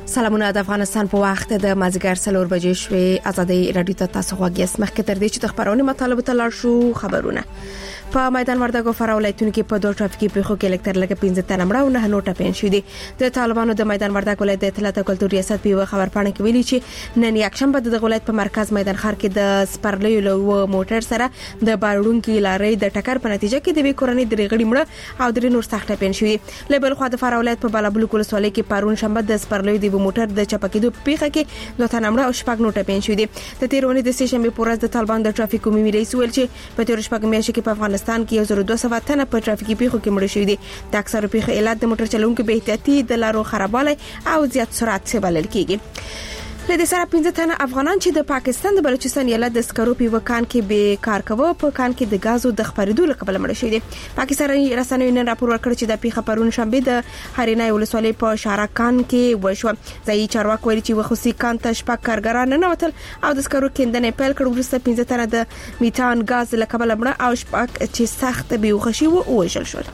سلامونه د افغانستان په وخت د مازیګر 4 بجې شوې ازادي رادیو ته تاسو غوږی مخکې تر دې چې د خبرونې مطالبه تلل شو خبرونه په میدان وردګو فراولایتونو کې په دوه ټرافیکي پیښو کې الکتر لګ 15 تنه مړه او 9 نوټه پین شو دي د طالبانو د میدان وردګ ولایت د اطلاعات او کلتور ریاست په خبرپاڼه کې ویلي چې نن یکشنبه د ولایت په مرکز میدان ښار کې د سپرلیو له موټر سره د بارډونکو لارې د ټکر په نتیجه کې د وی کورنۍ درې غړي مړه او درې نور سخت پین شو دي لبل خو د فراولایت په بالابلوک ولسوالۍ کې پرون شنبه د سپرلیو د موټر د چپکېدو په پیښه کې دوه تنه مړه او شپږ نوټه پین شو دي د تیرونې د سې شنبه پورز د طالبان د ټرافیک عمومي رئیس ویل چې په تیر شپږ میاشتې کې په افغانستان کې 1200 تنه په ټرافیکي پیښو کې مړه شوي دي د اکثره پیښو علت د موټر چلونکو بې احتیاطي د لارو خرابوالی او زیات سرعت څخه بلل کیږي له دې سره 15 تنه افغانان چې د پاکستان د بلوچستان ایالت د سکرو په وکان کې به کار کوي په کان کې د غازو د خبرېدو لپاره مړ شوی دي پاکستاني رسنیو نن راپور ورکړ چې د پیښه پرون شنبه د هرینای ولسوالۍ په شارکان کې وشو ځای چارواکي ویلي چې وخصوصي کان ته شپږ کارګران نه وتل او د سکرو کېندنې پیل کړ وروسته 15 تنه د میتان غاز لپاره مړ او شپږ چې سخت بیوخشي او وژل شول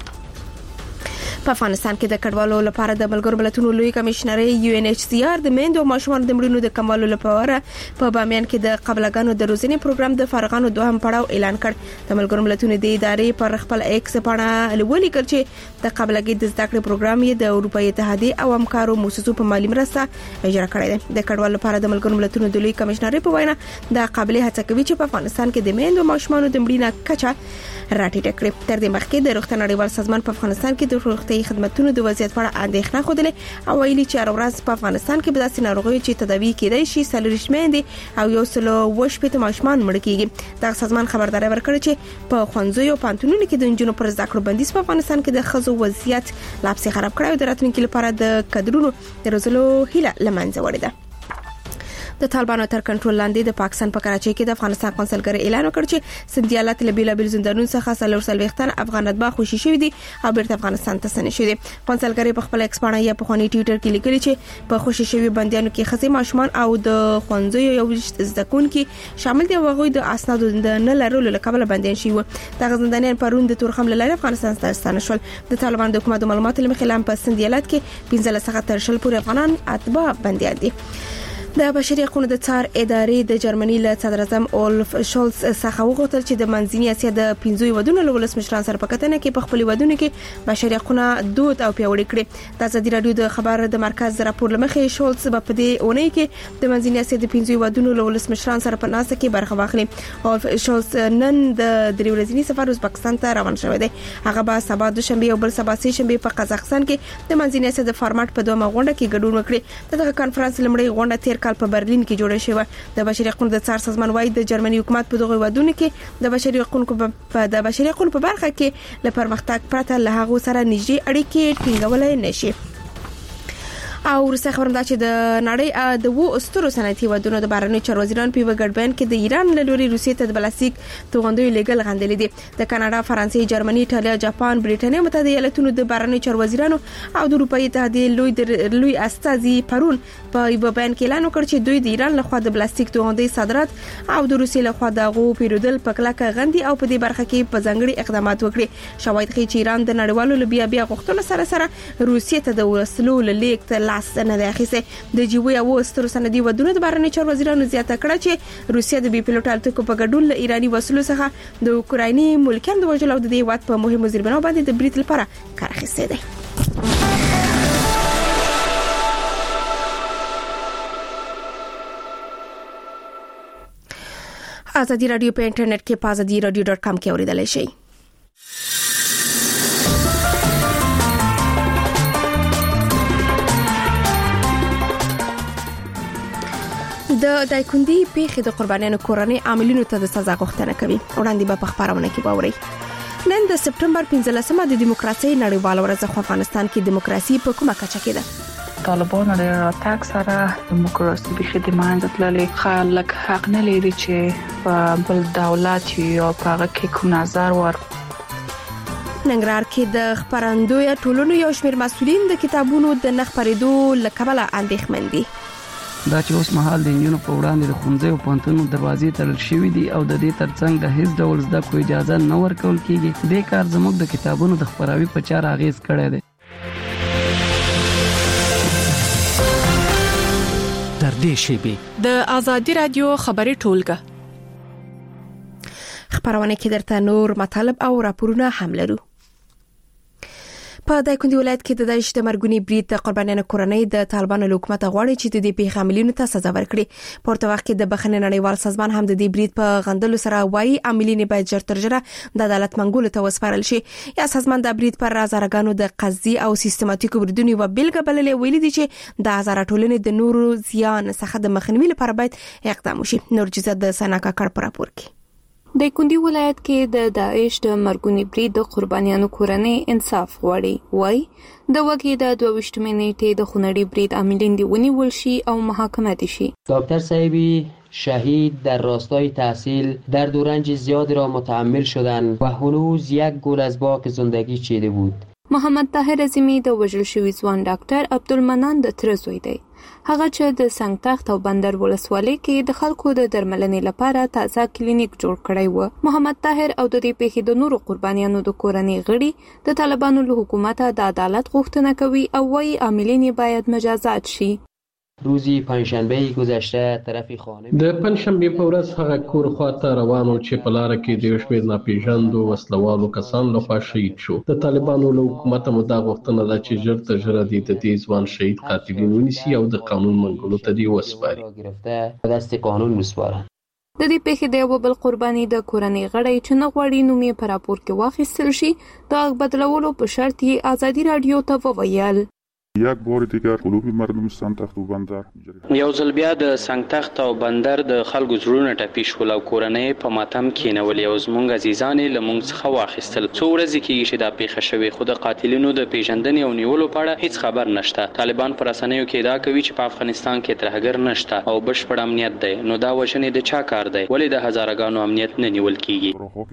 په افغانستان کې د کډوالو لپاره د ملګرو ملتونو لوی کمشنر UNHCR د میندو او ماشومانو د مړینو د کمولو لپاره په بامیان کې د قبلګانو د روزنې پروګرام د فارغانو دوهم پړاو اعلان کړ د ملګرو ملتونو د ادارې پر خپل ایکس باندې ولیکل چې د قبلګۍ د زده کړې پروګرام یې د اروپאי اتحادیه او همکارو مؤسسو په مالی مرسته اجرا کړی دی د کډوالو لپاره د ملګرو ملتونو د لوی کمشنر په وینا د قابلیت هڅه کوي چې په افغانستان کې د میندو او ماشومانو د مړینې کچه راټیټه کړي تر دې مخکې د روغتیا نړیوال سازمان په افغانستان کې د روغتي خدماتو د وضعیت په اړه اندېښنه خوده او ویلي چې هر ورځ په افغانستان کې به داسې ناروغي چې تداوی کېدای شي سلریشمېندي او یو سلو وشپېته ماشومان مړ کیږي دا سازمان خبرداري ورکړي چې په خوندزو پانتونونو کې د انجونو پر زده کړو بندیز په افغانستان کې د خزو وضعیت لاپسې خراب کړی او د راتلونکي لپاره د کډرونو د روزلو هیله لمنځه وړي ده د طالبانو تر کنټرول لاندې د پاکستان په کراچۍ کې د افغانستان قونسلګر اعلان وکړ چې سندیالات له بیلابل زندانونو څخه سلور سلوختن افغان اتباع خوشي شوی دي او بیرته افغانستان ته ستنې شوی دي قونسلګر په خپل ایکس باندې یا په خوني ټوئیټر کې لیکلي چې په خوشي شوی بندیانو کې خزي ماشومان او د خوندزو یو زدکون کې شامل دي او هغه د اسنادو د نه لرلو لپاره بندیان شوی د غزندانیان پرون د تورخم لاره افغانستان ته ستنه شول د طالبان د حکومت معلوماتو لمخې په سندیالات کې 15 څخه تر 10 پورې افغانان اتباع بنديان دي د بشري حقوقو د څار ادارې د جرمني له صدر اعظم اولف شولز څخه وغوښتل چې د منځنۍ اسیا د 15 ودونو له ولسمشران سره په کتنه کې په خپل ودونو کې بشري حقوقو دود او پیوړی کړي د ازادي رادیو د خبر د مرکز راپور لمخې شولز په دې اونۍ کې د منځنۍ اسیا د 15 ودونو له ولسمشران سره په ناسه کې برخه واخلي اولف شولز نن د درې ورځنی سفر ازبکستان ته روان شوی دی هغه به سبا د شنبه او بل سبا سه شنبه په قزاقستان کې د منځنۍ اسیا د فارمټ په دوه غونډه کې ګډون وکړي دغه کانفرنس لمړی غونډه تیر کال په برلین کې جوړه شوه د بشري حقوقو د څار سازمان وايي د جرمني حکومت په دغه ودونه کې د بشري حقوقو په برخه کې له پرمختګ پرته له هغه سره نږدې اړیکې ټینګولای نشي او ورسره خبرم دا چې د نړۍ د وو استرو صنعتي ودونو د بهرنی چارو وزیران په وګړبن کې د ایران له لوري روسیې ته د بلاستیک توغندوی لګل غندلې دي د کاناډا فرانسې جرمني ایتالیا جاپان بریټانیا متحده ایالاتونو د بهرنی چارو وزیرانو او د اروپאי اتحادیې لوی استازي پرون په یو بیان کې اعلان وکړ چې دوی د ایران له خوا د بلاستیک توغندوی صادرات او د روسیې له خوا د غو پیرودل په کلکه غندي او په دې برخه کې په ځنګړي اقدامات وکړي شواهد ښیي چې ایران د نړیوالو لبیا غوښتنو سره روسیې ته د وسلو لیک نه دی اخیسته د جیوي او استرو سندي ودونه د بهرنی چارو وزیرانو زیاته کړه چې روسیا د بي پيلوټ الوتکو په ګډون له ایرانی وسلو څخه د اوکرایني ملکان د وژل او د دې وخت په مهمو زیربناو باندې د بریټ لپاره کار اخیسته دی ازادي رادیو په انټرنیټ کې په azadiradio.com کې اوریدلای شئ د دایکندي پیښې د قربانیانو کورنۍ عاملینو ته د سزا غوښتنه کوي وړاندې به په خبرونه کې باوري نن د سپټمبر 15مه د دیموکراسي نړیوال ورځ په افغانستان کې دیموکراسي په کومه کچه کې ده طالبانو له راتګ سره دیموکراسي به خدمت تللې خلک حق نه لري چې په بل دولت یا په هغه کې کوم نظر ور ننګرهار کې د خبرندوی ټولنو یو شمېر مسؤلین د کتابونو د نخ پریدو لکبله اندېښمن دي دا چې اوس مهال د انجونو په وړاندې د ښوونځي او پوهنتونونو دروازې تړل شوې دي او د دې ترڅنګ د هیڅ ډول زده کړو اجازه نه ورکول کیږي دې کار زموږ د کتابونو د خبراوي په چاره اغیز کړی دی نږدې شي. د آزادي رادیو خبري ټولګه خبرونه کې درته نور مطالب او راپورونه هم لرو. په دایکندي ولایت کې د داعش د مرګونی برید د قربانیانو کورنۍ د طالبانو حکومت غواړي چې د دې پیښې عاملینو ته سزا ورکړي. پورته وخت کې د بخښنې نړیوال سازمان هم د دې برید په غندلو سره وایي عاملین باید ژر تر ژره د عدالت منګولو ته وسپارل شي. یا سازمان د برید پر هزارګانو د قصدي او سیستماتیکو بریدونو و بیلګه بللې ویلي دي چې د هزار ټولنې د نورو زیان څخه د مخنیوي لپاره باید اقدام وشي. نور جزئیات د سناکا کار پر راپور کې. د کندي ولایت کې د داعش د مرګونی برید د قربانیانو کورنۍ انصاف غواړي. وای د وګړي د 22 نیټې د خونړي برید عاملین دی ونیول شي او محاکمه دي شي. دکتر صاحبی شهید در راستای تحصیل در دورنج زیادی را متحمل شدند و هنوز یک گل از باغ زندگی چیده بود. محمد طاهر عظیمی د وژل شوی ځوان ډاکټر عبدالمنان د تر زوی دی. هغه چې د سنگتخت او بندر ولسوالۍ کې د خلکو د درملنې لپاره تازه کلینیک جوړ کړی و. محمد طاهر او د دې پیښې د نورو قربانیانو د کورنۍ غړي د طالبانو له حکومت د عدالت غوښتنه کوي او وايي عاملین باید مجازات شي. روزی پنجشنبه گذشته طرف خانه د پنجشنبه په ورځ هغه کور خواته روانو چې په لار کې د یو شمېر ناپېژاندو وسلوالو کسانو لخوا شهید شو. د طالبانو له حکومت مدا غوښتنه ده چې ژر تر ژره د دې ځوان شهید قاتلین ونیسي او د قانون منګولو ته دی وسپاري. دست قانون وسپاري. د دې پیښې د یو بل قرباني د کورنۍ غړي چې نه غواړي نوم یې په راپور کې واخیستل شي دا بدلولو په شرط یې آزادي رادیو ته وویل. یک بار دیگر قلوب مردم سنگتخت و بندر یو ځل بیا د سنگتخت او بندر د خلکو زړونه ټپي شول او کورنۍ په ماتم کېنول او زموږ عزیزان له موږ څخه واخیستل. څو ورځې کېږي چې دا پیښه شوې خو د قاتلینو د پیژندنې او نیولو په اړه هیڅ خبر نشته. طالبان پر رسنیو کې ادعا کوي چې په افغانستان کې ترهګر نشته او بشپړ امنیت دی. نو دا وژنې د چا کار دی؟ ولې د هزارګانو امنیت نه نیول کیږي؟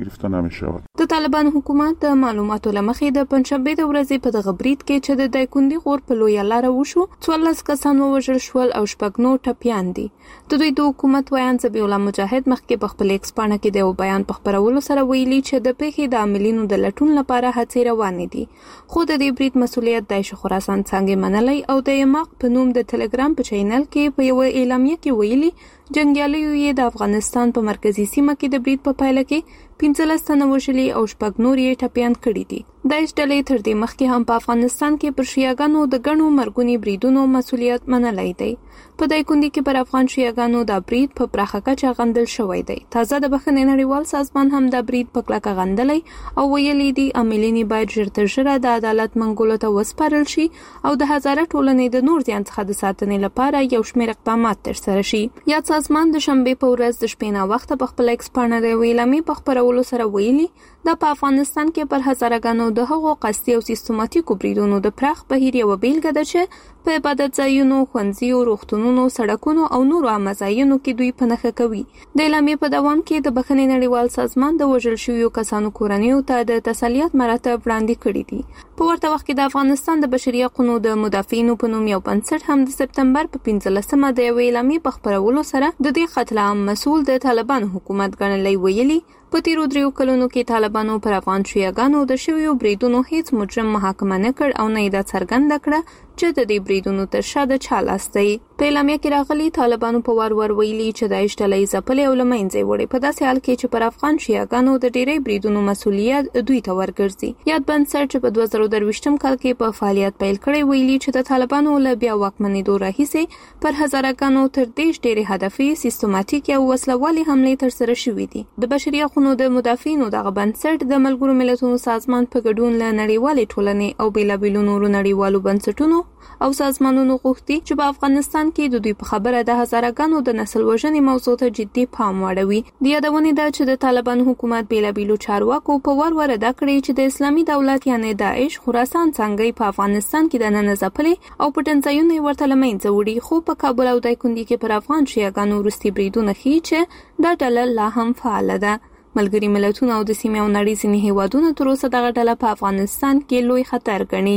د طالبان حکومت د معلوماتو لمخې د پنځشنبه د ورځې په دغه برید کې چې د دایکندي غور په لویه لار وشو 14 کسان وژل شول او شپږ نور ټپیان دي. د دوی د حکومت ویان ذبیح الله مجاهد مخکې په خپل ایکس پاڼه کې د بیان په خبرولو سره ویلي چې د پیښې د عاملینو د لټون لپاره هڅې روانې دي. خو د دې برید مسؤلیت د خراسان څنګه منلای او د یماق په نوم د ټلګرام په چینل کې په یو اعلامیه کې ویلي جنگیالیو یې د افغانستان په مرکزی سیمه کې د برید په پایله کې 15 تنه وژلي او شپږ نور یې ټپیان کړي دي. داعش ډلې تر دې مخکې هم په افغانستان کې پر شیعاګانو د ګڼو مرګونی بریدونو مسؤلیت منلای دی. په دایکندي کې پر افغان شیعاګانو د برید په پراخه کچه غندل شوی دی. تازه د بخښنې نړیوال سازمان هم د برید په کلکه غندلای او ویلي دي عاملین باید ژر تر ژره د عدالت منګولو ته وسپارل شي او د هزاره ټولنې د نور زیان څخه د ساتنې لپاره یو شمېر اقدامات ترسره شي. یا سازمان د شنبه په ورځ د شپې نه وخت په خپل ایکس پاڼه د ویلامي په خبرولو سره ویلي دا په افغانستان کې پر هزارګانو د هغو قصدي او سیستماتیکو بریدونو د پراخ بهیر یو بیلګه ده چې په عبادت ځایونو، ښوونځیو، روغتونونو، سړکونو او نورو عامه ځایونو کې دوی په نښه کوي. د اعلامیې په دوام کې د بخښنې نړیوال سازمان د وژل شویو کسانو کورنیو ته د تسلیت مراتب وړاندې کړي دي. په ورته وخت کې د افغانستان د بشري حقوقو د مدافعینو په نوم یو بنسټ هم د سپتمبر په 15مه د اعلامیې په خبرولو سره د دې قتل عام مسؤل د طالبان حکومت ګڼلی ویلي په تیرو 3 کلونو کې طالبانو پر افغان شیعاګانو د شویو بریدونو هیڅ مجرم محاکمه نه کړ او نه یې دا څرګنده کړه چې د دې بریدونو تر شا د چا لاس دی. په اعلامیه کې راغلي طالبانو په وار ویلي چې داعش ډلې ځپلې او له منځه وړي. په داسې حال کې چې پر افغان شیعاګانو د ډېرې بریدونو مسؤلیت دوی ته ورګرځي. یاد بنسټ چې په 2023 کال کې په فعالیت پیل کړی ویلي چې د طالبانو له بیا واکمنېدو راهیسې پر هزارګانو تر دیش ډېرې هدفي سیستماتیک او وسلوالي حملې ترسره شوې دي. د بشري حقوقو د مدافعینو دغه بنسټ د ملګرو ملتونو سازمان په ګډون له نړیوالې ټولنې او بیلابېلو نورو نړیوالو بنسټونو او سازمانونو غوښتي چې په افغانستان کې د دوی په خبره د هزارګانو د نسل وژنې موضوع ته جدي پام واړوي. د یادونې ده چې د طالبان حکومت بیلابېلو چارواکو په وار ادا کړی چې د اسلامي دولت یعنی داعش خراسان څنګه په افغانستان کې د نن ځپلې او پټنځایونه ورته لمنځه وړي. خو په کابل او دایکندي کې پر افغان شیعاګانو وروستي بریدونه ښیي چې دا ډله لا هم فعاله ده. ملګري ملتونه او د سیمې او نړۍ ځینې هیوادونه تر اوسه دغه ډله په افغانستان کې لوی خطر ګڼي.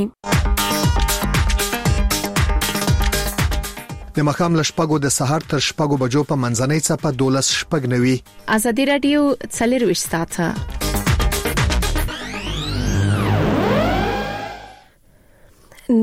د مخام لشپګو د سحر تر شپګو بجو په منځنۍ څپه 12 شپګ نوي. آزادي رادیو 24 ساعته.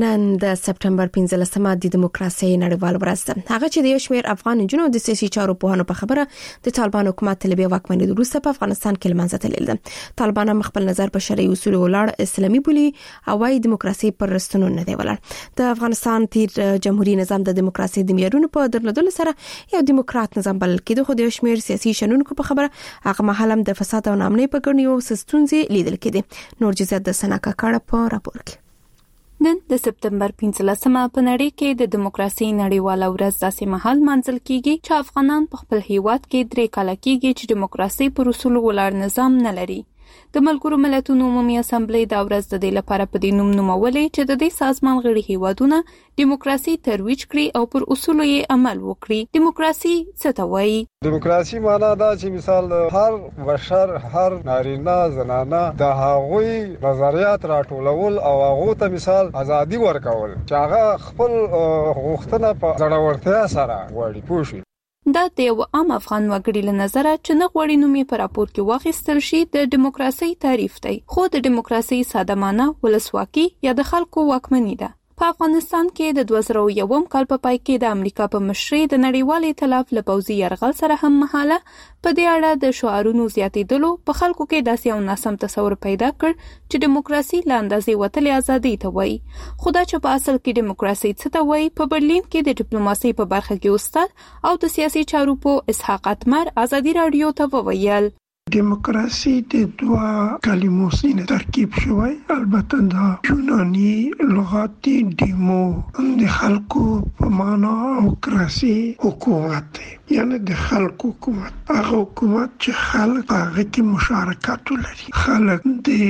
نن د سپټمبر 15مه د دیموکراسي نړیوال ورځ ده. هغه چې د یو شمېر افغان جنونو د سیاسي چارو په هانو په خبره د طالبان حکومت طلبي واکمنۍ وروسته په افغانستان کې لمنځه تلل ده. طالبان خپل نظر په شرعي اصول ولاړ اسلامي بولي او وايي دیموکراسي پر رستنو نه دی ولاړ. د افغانستان تیر جمهوریت نظام د دیموکراسي د معیارونو په درلودل سره یو دیموکرات نظام بلل کېده، خو د یو شمېر سیاسي شنونکو په خبره هغه مهال هم د فساد او ناامنۍ په ګڼ یو ستونزې لیدل کېده. نور جزئیات د سناکا کاړه په راپور کې. نن د سپټمبر 15مه په نړۍ کې د دیموکراسي نړیواله ورځ داسې مهال منځل کیږي چې افغانان په خپل هیواد کې 3 کاله کېږي چې دیموکراسي پر اصول ولاړ نظام نه لري. د ملګرو ملتونو عمومي اسامبلې د ورځ د دې لپاره په دې نوم نومولې چې د دې سازمان غړي هیوادونه دیموکراسي ترویج کړي او پر اصولو یې عمل وکړي. دیموکراسي څه ته وایي؟ دیموکراسي معنا دا چې مثال هر بشر، هر نارینه زنانه د هغوی نظریات راټولول او هغه ته مثال ازادي ورکول چې هغه خپل غوښتنه په ځړورتیا سره وړي پوښي. دا د یو عام افغان وګړي له نظره چې نه غوړي نومي پر راپور کې واخیستل شي د دیموکراسي تعریف دی، خو د دیموکراسي ساده معنی ولسواکي یا د خلکو واکمني ده. په افغانستان کې د 2001 کال په پای کې د امریکا په مشرۍ د نړیوال ائتلاف له پوځي یرغل سره هم مهاله په دې اړه د شعارونو زیاتېدلو په خلکو کې داسې یو ناسم تصور پیدا کړ چې دیموکراسي له اندازې وتلې ازادي ته وایي. خو دا چې په اصل کې دیموکراسي څه ته وایي، په برلین کې د ډیپلوماسي په برخه کې استاد او د سیاسي چارو په اسحاق اتمر ازادي رادیو ته وویل دیموکراسي د 2 کلمو څخه ترکیب شوی. البته دا یوناني لغت دیمو د خلکو په معنا او کراسي حکومت دی، یعنی د خلکو حکومت. هغه حکومت چې خلک هغه کې مشارکت لري، خلک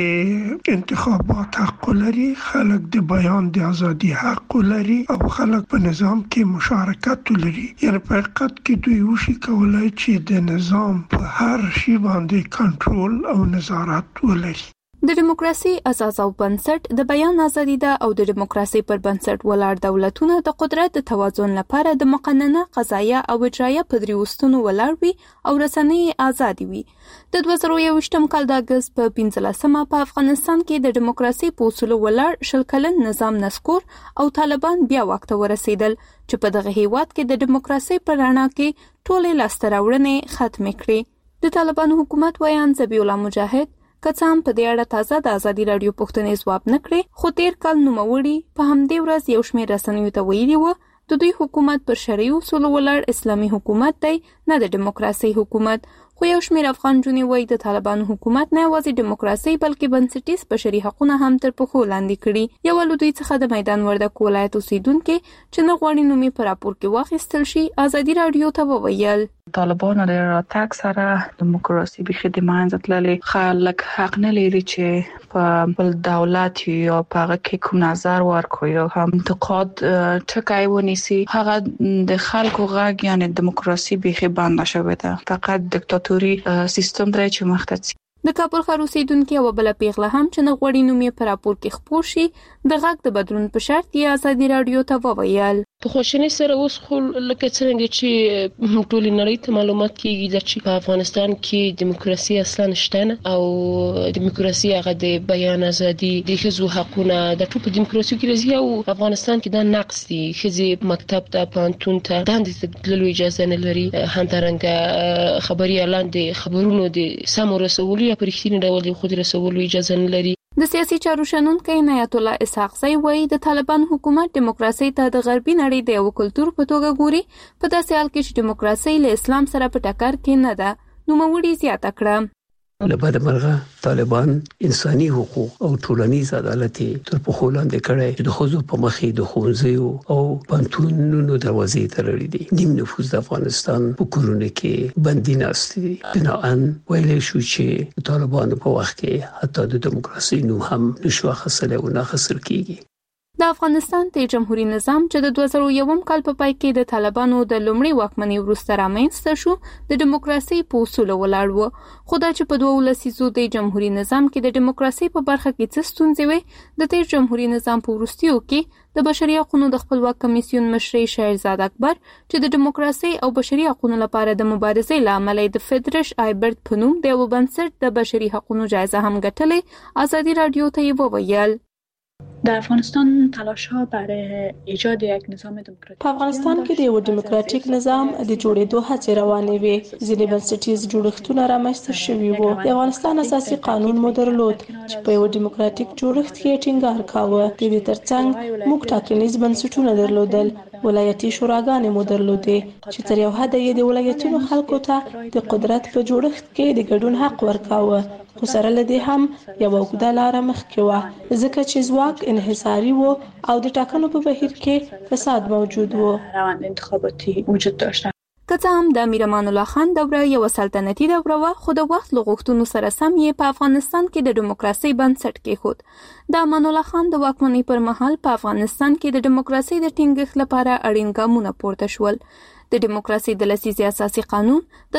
د انتخابات حق لري، خلک د بیان د ازادي حق لري او خلک په نظام کې مشارکت لري. یعنی په حقیقت کې دوی وشي کولای چې د نظام په هر شی باندې کنټرول او نظارت ولري. د دیموکراسي اساس او بنسټ د بیان ازادي ده او د دیموکراسي پر بنسټ ولاړ دولتونه د قدرت د توازن لپاره د مقننه، قضایه او اجرایه په درې وستونو ولاړ وي او رسنۍ آزادي وي. د 2021 کال د اگست په 15مه په افغانستان کې د دیموکراسي په اصولو ولاړ 10 کلن نظام نسکور او طالبان بیا واک ته ورسېدل چې په دغه هیواد کې د دیموکراسي په رڼا کې ټولې لاسته راوړنې ختمې کړې. د طالبانو حکومت ویان ذبیح الله مجاهد کڅام په دې اړه تازه د ازادي رادیو پوښتنې ځواب نه کړې، خو تیر کال نوموړي په همدې ورځ یو شمېر رسنیو ته ویلي و د دوی حکومت پر شرعي اصولو ولاړ اسلامي حکومت دی، نه د دیموکراسي حکومت. خو یو شمېر افغان جونې وایي د طالبانو حکومت نه یوازې دیموکراسي بلکې بنسټیز بشري حقونه هم تر پښو لاندې کړي. یو له دوی څخه د میدان وردګ ولایت اوسیدونکي چې نه غواړي نومي په راپور کې واخیستل شي ازادي رادیو ته وویل طالبانو د راتګ سره دیموکراسي به خدمت تللې خلک حق نه لري چې په بل دولت یا په هغه کې کوم نظر ورکوي یا هم انتقاد ټکای ونیسي. هغه د خلکو غږ یعنی دیموکراسي به بند شوه ده، فقط دیکتاتوري سیستم دی چې مخته. د کابل ښار اوسیدونکي او بل پیغله هم چې نه غوړي نومي په راپور کې خپور شي د غږ د بدلون په شرط یې ازادي رادیو ته وویل په خوشنۍ سره اوس خو لکه څنګه چې ټول نړۍ ته معلومات کیږي چې په افغانستان کې دیموکراسي اصلا نشته نه او دیموکراسي هغه د بیان ازادي د ښځو حقونه د ټول په دیموکراسي کې راځي او افغانستان کې دا نقص دي. ښځې مکتب ته پانتون ته داندې تللو اجازه نه لري، همدارنګه خبري اعلان د خبرونو د سم رسولو یا پرېښتنې ډول د خود رسولو اجازه نه لري. د سیاسي چارو شنونکي عنایت الله اسحاق زئی وایي د طالبان حکومت دیموکراسي ته د غربي نړۍ د یو کلتور په توګه ګوري، په داسې حال کې چې دیموکراسي له اسلام سره په ټکر کې نه ده. نوموړي زیاته کړه لبد مرغه طالبان انساني حقوق او ټولنیز عدالت تر پخو لاندې کړي چې د خزو په مخې د ښوونځیو او پانتونونو دروازې تړلې دي. نیم نفوس د افغانستان په کورونه کې بندي ناست دي. بناءً ویلی شو چې طالبانو په وخت کې حتی د دیموکراسي نوم هم نشو اخیستلی او نه اخیستل کیږي. د افغانستان د جمهوریت نظام چې د 2001 کال په پای کې د طالبانو د لومړي واکمنۍ وروسته رامنځته شو د دیموکراسي په اصولو ولاړ و. خو دا چې په 2 لسیزو د جمهوریت نظام کې د دیموکراسي په برخه کې څه ستونزې وي، د تیر جمهوریت نظام په وروستیو کې د بشري حقوقو د خپلواک کمیسیون مشر شهرزاد اکبر چې د دیموکراسي او بشري حقوقو لپاره د مبارزې لامل د فدرش آیبرت په نوم د یو بنسټ د بشري حقوقو جایزه هم ګټلې. ازادي رادیو ته یې وویل در افغانستان تلاش‌ها برای ایجاد یک نظام دموکراتیک په افغانستان کې د یو دیموکراتیک نظام د جوړېدو هڅې روانې وې. ځینې بنسټیز جوړښتونه رامنځته شوي وو. د افغانستان اساسي قانون مو درلود چې په یو دیموکراتیک جوړښت کې ټینګار کاوه. د دې ترڅنګ موږ ټاکنیز بنسټونه درلودل. ولایتي شوراګانې مو درلودې چې تر یو حده یې د ولایتونو خلکو ته د قدرت په جوړښت کې د ګډون حق ورکاوه. خو سره له دې هم یو اوږده لاره مخکې وه، ځکه چې ځواک انحصاري و او د ټاکنو په بهیر کې فساد موجود و. روند انتخاباتی وجود داشته. که څه هم د امیر امان الله خان دوره یو سلطنتي دوره وه، خو د وخت له غوښتنو سره سم یې په افغانستان کې د دیموکراسي بنسټ کېښود. د امان الله خان د واکمنۍ پر مهال په افغانستان کې د دیموکراسي د ټینګښت لپاره اړین ګامونه پورته شول. د دیموکراسي د لسیزې اساسي قانون د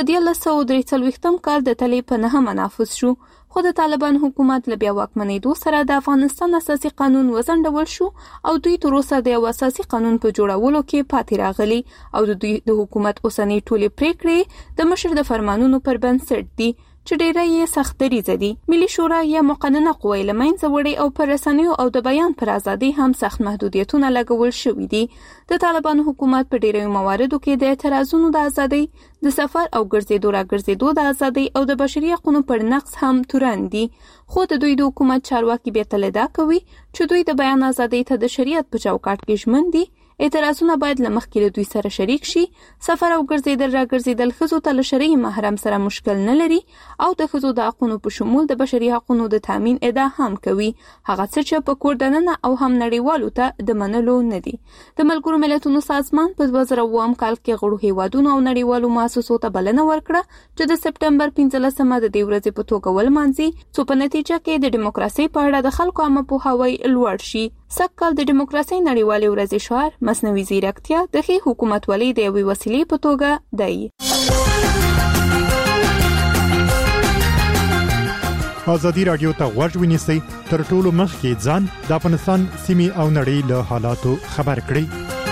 1943 کال د تلې په 9 نافذ شو، خو د طالبان حکومت له بیا واکمنېدو سره د افغانستان اساسي قانون وځنډول شو او دوی تر اوسه د یو اساسي قانون په جوړولو کې پاتې راغلي او د دوی د حکومت اوسنۍ ټولې پریکړې د مشر د فرمانونو پر بنسټ دي چې ډیره یې سخت دریځه دي. ملي شورا یا مقننه قوه له منځه وړي او پر رسنیو او د بیان پر ازادي هم سخت محدودیتونه لګول شوي دي. د طالبان حکومت په ډیرو مواردو کې د اعتراضونو د ازادي، د سفر او ګرځېدو راګرځېدو د ازادي او د بشري حقوقو پر نقض هم تورن دي. خو د دوی د حکومت چارواکي بیا تل دا کوي چې دوی د بیان ازادي ته د شریعت په چوکاټ کې ژمن دي. اعتراضونه باید له مخکې له دوی سره شریک شي. سفر او ګرځېدل راګرځېدل ښځو ته له شرعي محرم سره مشکل نه لري او د ښځو د حقوقو په شمول د بشري حقوقو د تامین ادعا هم کوي، هغه څه چې په کور دننه او هم نړیوالو ته د منلو نه دي. د ملګرو ملتونو سازمان په 2009 کال کې غړو هیوادونو او نړیوالو مؤسسو ته بلنه ورکړه چې د سپټمبر 15مه د دې ورځې په توګه ولمانځي، څو په نتیجه کې د دیموکراسي په اړه د خلکو عامه پوهاوی لوړ شي. سږکال د دیموکراسي نړیوالې ورځې شعار مصنوعي ځیرکتیا د ښې حکومتولۍ د یوې وسیلې په توګه دی. ازادي رادیو ته غوږ ونیسئ، تر ټولو مخکې ځان د افغانستان سیمې او نړۍ له حالاتو خبر کړئ.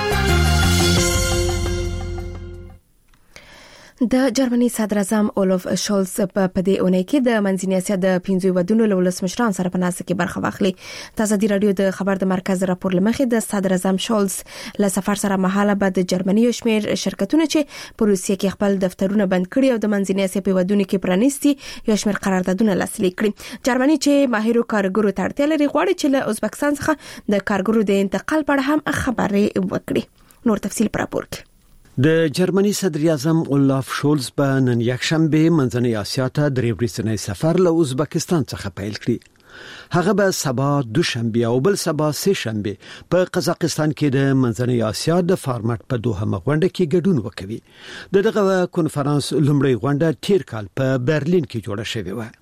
د جرمني صدر اعظم اولف شولز په دې اونۍ کې د منځنۍ اسیا د 15 ودونو له ولسمشران سره په ناسته کې برخه واخلي. ازادي رادیو د خبر د مرکز راپور لمخې د صدر اعظم شولز له سفر سره مهاله بعد د جرمني شمیر شرکتونه چې په روسیه کې خپل دفترونه بند کړي او د منځنۍ اسیا په ودونو کې پرانیستي یو شمیر قراردادونه لاسلیک کړي. جرمني چې ماهرو کارګرو ته اړتیا لري غواړي چې له ازبکستان څخه د کارګرو د انتقال په اړه هم خبرې وکړي. نور تفصیل پر راپور کې. د جرمني صدر اعظم اولف شولز په نن یکشنبه منځنۍ اسیا ته درې ورځنی سفر له ازبکستان څخه پیل کړی. هغه به سبا دوشنبه او بل سبا سه شنبه په قزاقستان کې د منځنۍ اسیا د فارمټ په دوه غونډه کې ګډون وکوي. دغه کنفرانس لومړی غونډه تیر کال په برلین کې جوړه شوې و.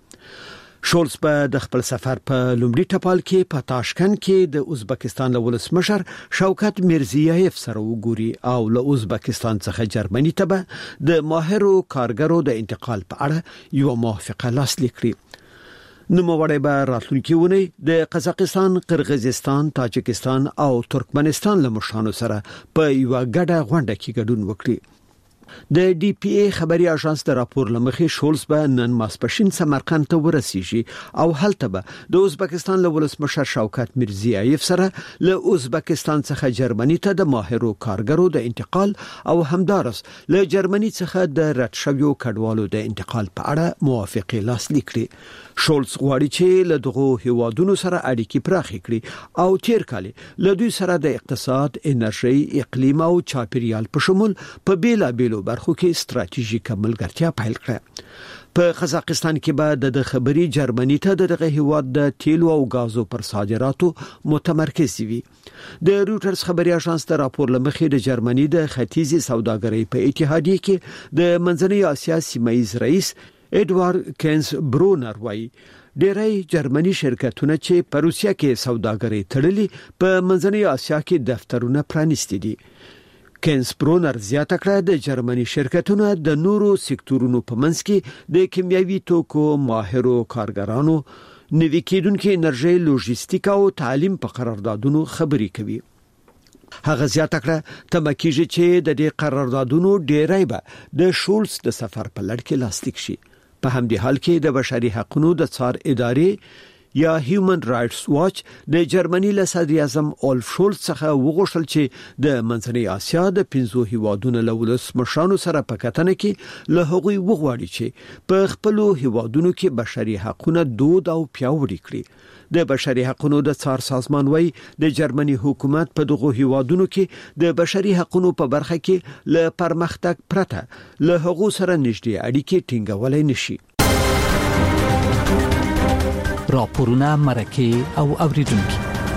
شولز په د خپل سفر په لومړي ټپال کې په تاشکند کې د ازبکستان له ولسمشر شوکت میرزیایف سره وګوري او له ازبکستان څخه جرمني ته د ماهرو کارګرو د انتقال په اړه یو موافقه لاسلیک کړي. نوموړی به راتلونکي ونی د قزاقستان، قرغیزستان، تاجکستان او ترکمنستان له مشرانو سره په یو ګډه غونډه کې ګډون وکړي. د ډي پی ای خبري اژانس د راپور لمخې شولز به نن ماسپښین سمرقند ته ورسیږي او هلته به د ازبکستان له ولسمشر شوکت میرزیایف سره له ازبکستان څخه جرمني ته د ماهرو کارګرو د انتقال او همدارس له جرمني څخه د رد شویو کډوالو د انتقال په اړه موافقه لاسلیک کړي. شولز غواړي چې له دغو هیوادونو سره اړیکې پراخې کړي او تیر کال له دوی سره د اقتصاد، انرژي، اقلیم او چاپیریال په شمول په بیلابیلو برخو کې ستراتیژیکه ملګرتیا پیل کړه. په قزاقستان کې به د خبري جرمني ته دغه هیواد د تیلو او غازو پر صادراتو متمرکز وي. د رويټرز خبري اژانس د راپور لمخې د جرمني د ختیځي سوداګرۍ په اتحادیه کې د منځنۍ اسیا سیمایي رئیس ایډوارد کینز برونر وایي ډېری جرمني شرکتونه چې په روسیه کې سوداګري تړلي په منځنۍ اسیا کې دفترونه پرانیستي دي. کینز برونر زیاته کړه د جرمني شرکتونه د نورو سکتورونو په منځ کې د کیمیاوي توکو، ماهرو کارګرانو، نوي کېدونکو انرژي، لوجستیک او تعلیم په قراردادونو خبري کوي. هغه زیاته کړه تمکیږي چې د دې قراردادونو ډېری به د شولز د سفر په لړ کې لاسلیک شي. په همدې حال کې د بشري حقوقو د څار ادارې یا هیومن رائټس واچ د جرمني له صدر اعظم اولف شولز څخه وغوښتل چې د منځنۍ اسیا د 15 هیوادونو له ولسمشرانو سره په کتنه کې له هغوی وغواړي چې په خپل هیوادونو کې بشري حقوقونه دود او پیاوړي کړي د بشري حقوقو د څار سازمان وایي د جرمني حکومت په دغه هیوادونو کې د بشري حقوقو په برخه کې له پرمختګ پرته له هغو سره نږدې اړیکې ټینګولای نشي. راپورونه مرکه او اوریدونکو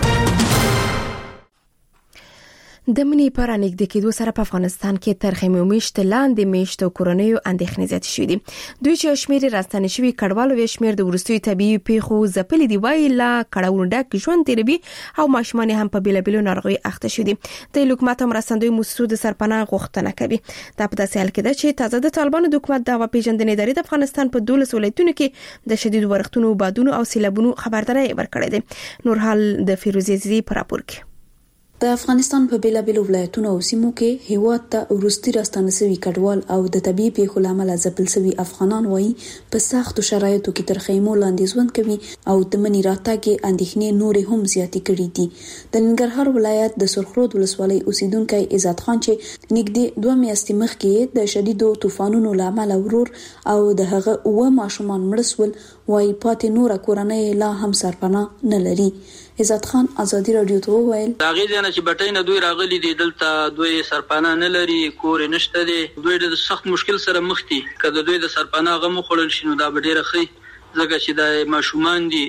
د منی پر انګد کېدو سره په افغانستان کې تر خیمومیشت لاندې میشت او کورونیو اندېښنې زیات شوې دي. دوی چې شمیر راستنې شوی کډوالو وی شمیر د ورستوي طبيعي پیښو ځپلې دی وای لا کډوالو ډک ژوند تیروي او ماشومان هم په بیلابیلو ناروغي اخته شوي دي. د حکومت مرستندوی موسسو د سرپناه غوښتنه کوي. دا په داسې حال کې ده چې تازه د طالبانو د حکومت د پیژندنې ادارې د افغانستان په 12 ولایتونو کې د شدید ورښتونو بادونو او سیلابونو خبرداري ورکړې ده. نور حال د فیروزي زی پر راپور کې د افغانستان په بیلابیلو ولایتونو او سیمو کې هیواد ته ورستي راستنه شوی کډوال او د طبيعي پیښو لامل ځپل شوی افغانان وایي په سختو شرایطو کې تر خیمو لاندې ژوند کوي او د منی راتګ اندېښنې نورې هم زیاتې کړې دي. د ننګرهار ولایت د سرخرود ولسوالۍ اوسیدونکو عزت خان چې نږدې 2 میاشتې مخکې د شدیدو طوفانونو لامل ورور او د هغه و ماشومان مړسول وایي پاتې نور کورنۍ لا هم سرپناه نه لري. عزت خان ازادي رادیو ته وویل دا غي نه چې بټای نه دوی راغلي دي دلته دوی سرپناه نه لري کور نشته دي دوی د سخت مشکل سره مخ دي کله دوی د سرپناه غو خړل شنو دا ډیره خي ځکه چې د ماشومان دي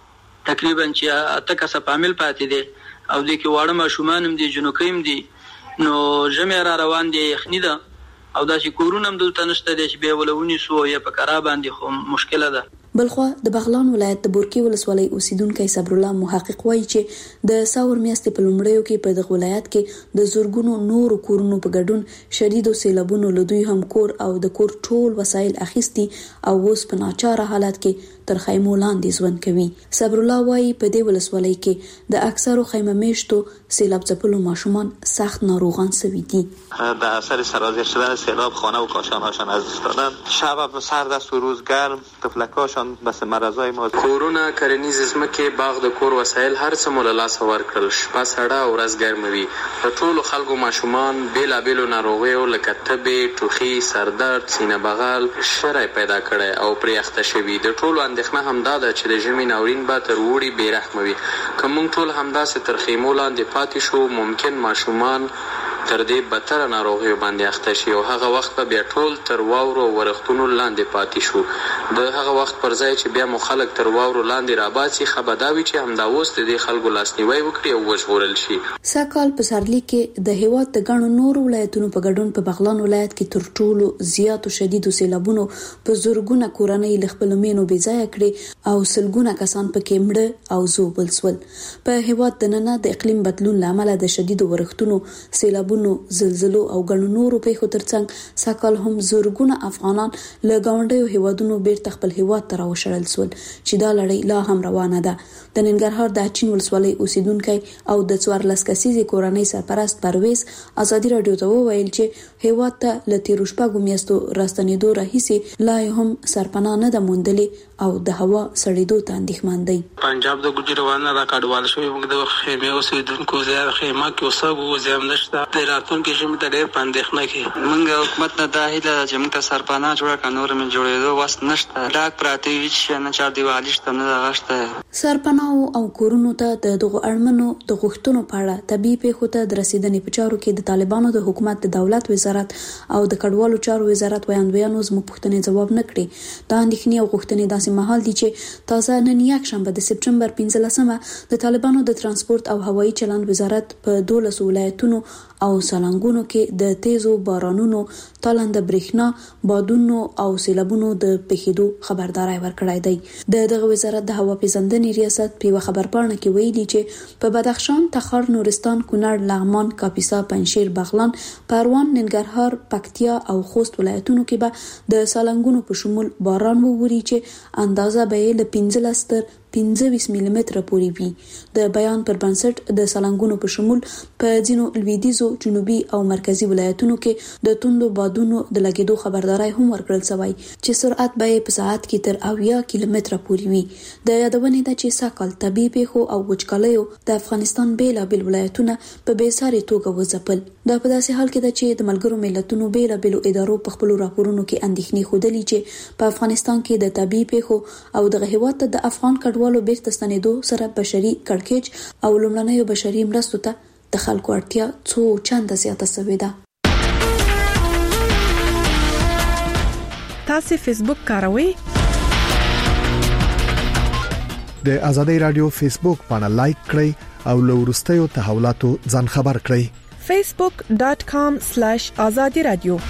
تقریبا چې اته کسه پامل پاتې دي او د کې واړه ماشومان هم دي جنوکیم دي نو جمع را روان دي یخنی ده او دا چې کورونه هم دلته نشته دي چې به ولونی سو یا په کرا باندې خو مشکله ده. بلخوا د بغلان ولایت د بورکی ولسوالۍ اوسیدونکو صبر الله محقق وایي چې د ساور میاشتې په لومړیو کې په دغه ولایت کې د زورګونو نور کورونو په ګډون شدید سیلابونو لدوی هم کور او د کور ټول وسایل اخیستي او اوس په ناچاره حالت کې تر خیمو لاندې ژوند کوي. صبر الله وایي په دې ولسوالۍ کې د اکثرو خیمه میشتو سیلاب ځپلو ماشومان سخت ناروغان شوي دي. در اثر سرازیر شدن سیلاب خانه و کاشانهاشان از دست دادن شب و سرد است و روز گرم تفلکاشان بس مرزای ما کورونه کرنیز زمکه باغ د کور وسایل هر څه مول لاس ورکړل شپه سړه او ورځ ګرموي د ټولو خلکو ماشومان بیلابیلو ناروغیو لکه تبه ټوخي سردرد سینه بغل شرای پیدا کړي او پرې اخته شوي د ټولو اندېښنه هم دا ده چې د ژمي ناورین به تر وړي بیرحموي کوم ټول همداسې تر خیمو لاندې پاتې شو ممکن ماشومان تر دې بدتر ناروغي باندې اخته شي او هغه وخت به بیا ټول تر واورو ورختونو لاندې پاتې شو د هغه وخت پر ځای چې بیا مخالک تر واورو لاندې راباسي خبرداوي چې همدا اوس د دې خلکو لاسنیوي وکړي او وژغورل شي. ساکال په سرلی کې د هیواد د غنو نور ولایتونو په ګډون په بغلان ولایت کې تر ټولو زیاتو شدیدو سیلابونو په زورګونه کورنۍ ل خپل مینو بې ځای کړي او سلګونه کسان پکې مړه او زوبل سول. په هیواد د نن د اقلیم بدلون لامل د شدیدو ورښتونو سیلابونو زلزلو او غنو نورو پیښو ترڅنګ ساکال هم زورګونه افغانان له گاونډیو هیوادونو بیرته خپل هیواد ته راوشړل سول چې دا لړۍ لا هم روانه ده. د ننګرهار د اچین ولسوالۍ اوسیدونکو او د 14 کسیزې کورنۍ سرپرست پرویز ازادي رادیو ته وویل چې هیواد ته ل تیر شپږو میاشتو راستنېدو راهیسي لا هم سرپناه نه ده موندلې او د هوا سړېدو ته اندېښمن دی. پنجاب د ګجروانه را کډوال شوی موږ د خیمه اوسیدونکو زیات خیمه کې اوسه زم نشته د راتلونکي شمه د ډېر پندېښنه کې موږ حکومت نه د هیله چې موږ ته سرپناه جوړه کړو نور من جوړېدو واس نشته ډاک پراته وی چې نه چار دیوالي شته نه غشته سرپناه او کورونو ته د دغه اړمنو د غوښتنو په اړه طبيعي پیښو ته د رسیدنې په چارو کې د طالبانو د حکومت د دولت وزارت او د کډوالو چارو وزارت وړاندوینو زموږ پوښتنې جواب نه کړي. دا اندېښنې او غوښتنې داسې مهال دي چې تازه نن یک شنبه د سپټمبر 15مه د طالبانو د ترانسپورت او هوایي چلند وزارت په 12 ولایتونو او سالنګونو کې د تیزو بارانونو تالند برېښنا بادونو او سیلابونو د پیښېدو خبرداري ورکړای دی. دغه وزارت د هوا پیژندنې ریاست په خبرپاڼه کې ویلي چې په بدخشان، تخار، نورستان، کونړ، لغمان، کاپیسا، پنجشیر، بغلان، پروان، ننګرهار، پکتیا او خوست ولایتونو کې به د سالنګونو په شمول باران ووري چې اندازه به له 15 تر 25 ملي متره پورې وي. د بیان پر بنسټ د سالنګونو په شمول په ځینو لویدیزو ختیځو جنوبي او مرکزی ولایتونو کې د توندو بادونو د لګیدو خبرداري هم ورکړل شوی چې سرعت به په ساعت کې تر 80 کیلومتره پورې وي. د یادونې ده چې ساکال طبيعي پیښو او وچکالیو د افغانستان بیلابل ولایتونه په بیساري توګه وځپل. دا په داسې حال کې ده چې د ملګرو ملتونو بیلابل ادارو په خپل راپورونو کې اندېښنې ښودلې چې په افغانستان کې د طبيعي پیښو او د هیواد د افغان کډوالو بیرته ستنېدو سره بشري کړکېچ او لومړنیو بشري مرستو ته د خلکو اړتیا څو چنده زیاته شوې ده. تاسو فیسبوک کاروئ؟ د ازادي رادیو فیسبوک باندې لایک کړئ او له وروستیو تحولاتو ځان خبر کړئ. facebook.com/azadiradio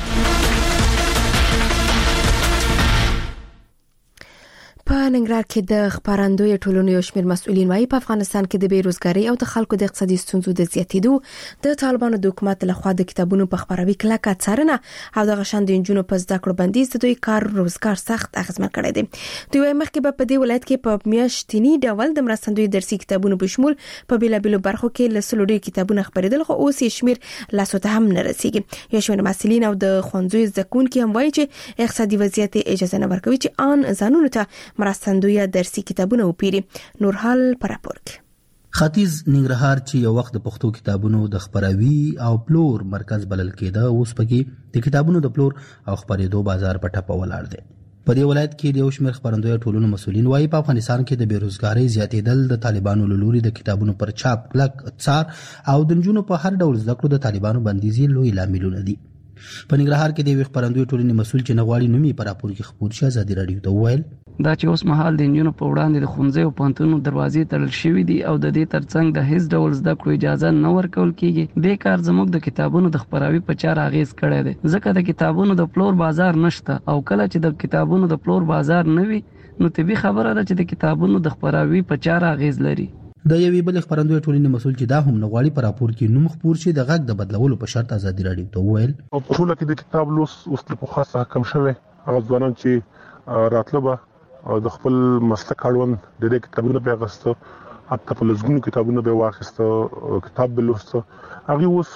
په ننګرهار کې د خبرندوی ټولنې یو شمېر مسؤلین وايي په افغانستان کې د بیروزګاری او د خلکو د اقتصادي ستونزو د زیاتېدو د طالبانو د حکومت لخوا د کتابونو په خبروي کلکه څارنه او د غشن د انجونو په زده کړو بندیز د دوی کار روزګار سخت اغیزمن کړی دی. دوی وايي مخکې په دې ولایت کې په میاشتنی ډول د مرستندوی درسي کتابونو په شمول په بیلابلو برخو کې لسلو ډیر کتابونه خبرېدل، خو اوس یې شمېر لاسو ته هم نه رسیږي. یو شمېر مسؤلین او د ښوونځیو زده کوونکي هم وايي چې اقتصادي وضعیت اجازه نه ورکوي چې آن ځانونو ته مرستندوی درسي کتابونه وپیري. نورحال پر راپور کې ختیځ ننګرهار چې یو وخت د پښتو کتابونو د خبروي او پلور مرکز بلل کېده، اوس پکې د کتابونو د پلور او خبرېدو بازار په ټپه ولاړ دی. په دې ولایت کې د یو شمېر خبرندوی ټولنو مسؤلین وايي په افغانستان کې د بیروزګاری زیاتېدل د طالبانو له لوري د کتابونو پر چاپ کلک څار او د نجونو په هر ډول زده کړو د طالبانو بندیزي لوی لاملونه دي. په ننګرهار کې د یو خبرندوی ټولنې مسؤل چې نغواړي نومي په راپور کې خبر شي ازادي رادیو ته وویل دا چې اوس مهال د انجونو په وړاندې د ښوونځي او پوهنتونونو دروازې تړل شوې دي او د دې ترڅنګ د هیڅ ډول زده کړو اجازه نه ورکول کیږي. د کار زموږ د کتابونو د خبراوي په چار اغیز کړی دی، ځکه د کتابونو د پلور بازار نشته او کله چې د کتابونو د پلور بازار نه وي نو طبيعي خبره ده چې د کتابونو د خبراوي په چار اغیز لري. د یوې بل خبرندوی ټولنې مسؤل چې دا هم نغواړي په راپور کې نوم خبر شي د غږ د بدلولو په شرط ازادي رادیو ته وویل په ټول کې د کتاب لوس اوس په خاصه کم شوی. هغه ځوانان چې راتلبه او د خپل مسلک اړوند د دې کتابونو په غوښتو حتی په لږونو کتابونو به واخیسته کتاب بلوسته هغه اوس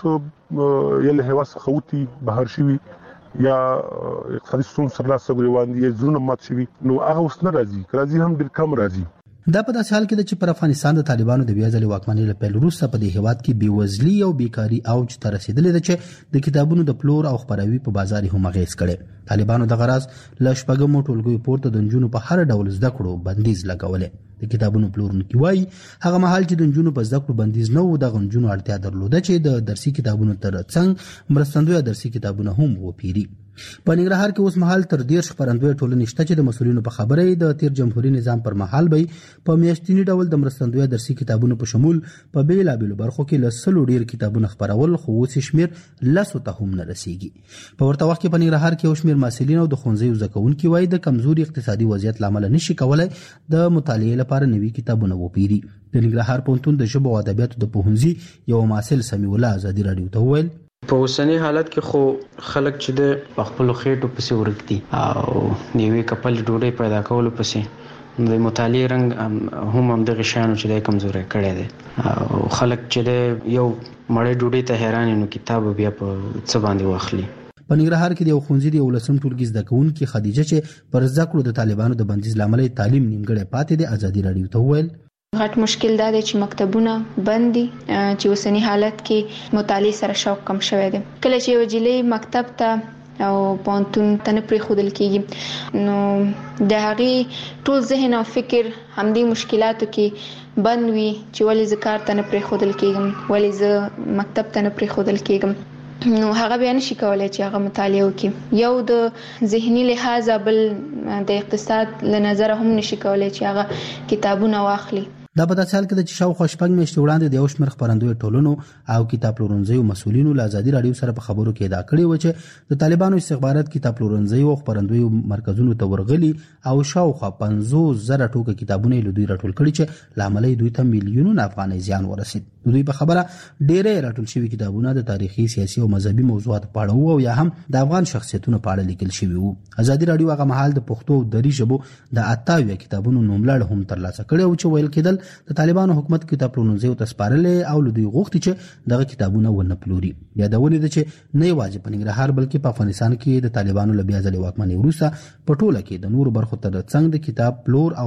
یله هوا خوتی بهر شوی یا اقتصادي ستونزې سره لاس غوړي دي زونه مات شوی نو هغه اوس نه راځي هم ډیر کم راځي. دا په داسې حال کې د چې پر افغانستان د طالبانو د بیا ځلې واکمنۍ له پیل وروسته په دې هیواد کې بیوزلي او بیکاری اوج ته رسیدلې ده چې د کتابونو د پلور او خبروي په بازار هم اغیز کړي. طالبانو د غراض له شپږمو ټولګیو پورته د نجونو په هر ډول زده کړو بندیز لګولې. د کتابونو پلورونکي وايي هغه مهال چې د نجونو په زده کړو بندیز نه و د غنجونو اړتیا درلوده چې د درسي کتابونو ترڅنګ مرستندوی درسي کتابونه هم وپیري. په ننګرهار کې اوس مهال تر 10 خبرندوی ټولنې شته چې د مسؤلینو په خبره د تیر جمهوریت نظام پر مهال به په میاشتنی ډول د مرستندوی درسي کتابونو په شمول په بیلابلو برخو کې لسلو ډیر کتابونه خبرول، خو اوس شمیر لاسو ته هم نه رسیږي. په ورته وخت کې په ننګرهار کې یو شمیر مسؤلین او د ښوونځیو زده کوونکي وايي د کمزوري اقتصادي وضعیت لامل نشي کولای د مطالعې لپاره نوي کتابونه وپیري. د ننګرهار پوهنتون د ژبو او ادبیاتو د پوهنځي یو محصل سمیع الله ازادي رادیو ته وویل په اوسنی حالت کې خو خلک چې د خپل خېټو پسې ورګدي او نیوي کپل ډوډۍ پیدا کولو پسې د مطالعې رنګ هم د غشانو چې د کمزوري کړي دي او خلک چې د یو مړې ډوډۍ ته حیران نو کتاب بیا په څه باندې واخلي. په ننګرهار کې د یو ښوونځي د ولسم ټولګي زده کوونکي خدیجه چې پر زده کړو د طالبانو د بندیز لامل تعلیم نیمګړی پاتې دی ازادي رادیو ته وویل غټ مشکل دا دی چې مکتبونه بند دي، چې اوسنی حالت کې مطالعه سره شوق کم شوی دی. کله چې یو جلې مکتب ته او پونتون ته نه پریښودل کیږي نو د هغې ټول ذهن او فکر همدې مشکلاتو کې بند وي چې ولې زه کار ته نه پریښودل کیږم، ولې زه مکتب ته نه پریښودل کیږم. نو هغه بیا نشي کولای چې هغه مطالعه وکړي. یو د ذهني لحاظ بل د اقتصاد له نظر هم نشي کولای چې هغه کتابونه واخلي. دا په داسې حال کې چې شاوخوا شپږ میاشتې وړاندې د یو شمېر خبرندوی ټولنو او کتاب پلورنځیو مسؤلینو له ازادي رادیو سره په خبرو کې ادعا کړې و چې د طالبانو استخبارات کتاب پلورنځیو او خبرندویو مرکزونو ته ورغلي او شاوخوا 50,000 ټوکه کتابونه له دوی راټول کړي چې لامل دوی ته میلیونونه افغانۍ زیان ورسید. دوی په خبره ډېرې راټول شوي کتابونه د تاریخي، سیاسي او مذهبي موضوعات په اړه وو او یا هم د افغان شخصیتونو په اړه لیکل شوي وو. ازادي رادیو هغه مهال د پښتو او دري ژبو د 28 کتابونو نوملړ هم ترلاسه کړی او چې ویل کېدل د طالبانو حکومت کتاب پلورنځي ته سپارلې او لدی غوښتي چې دغه کتابونه ونه پلوري. یادونه ده چې نه یوازې په ننګرهار بلکې په افغانستان کې د طالبانو له بیا ځلې واکمنۍ وروسته په ټوله کې د نورو برخو ترڅنګ د کتاب پلور او